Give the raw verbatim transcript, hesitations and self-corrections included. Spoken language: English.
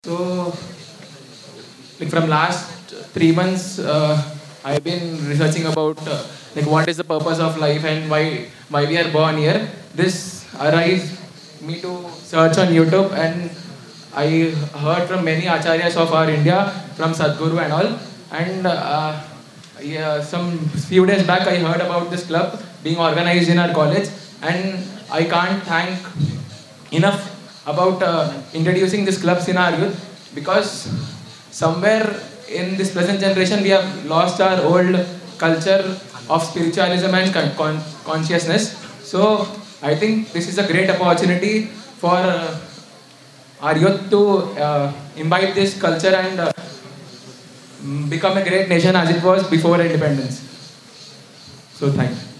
So, like from last three months, uh, I've been researching about uh, like what is the purpose of life and why why we are born here. This arise me to search on YouTube, and I heard from many acharyas of our India, from Sadhguru and all. And uh, yeah, some few days back, I heard about this club being organized in our college, and I can't thank enough about uh, introducing these clubs in our youth, because somewhere in this present generation we have lost our old culture of spiritualism and con- con- consciousness. So I think this is a great opportunity for uh, our youth to uh, imbibe this culture and uh, mm, become a great nation as it was before independence. So thank you.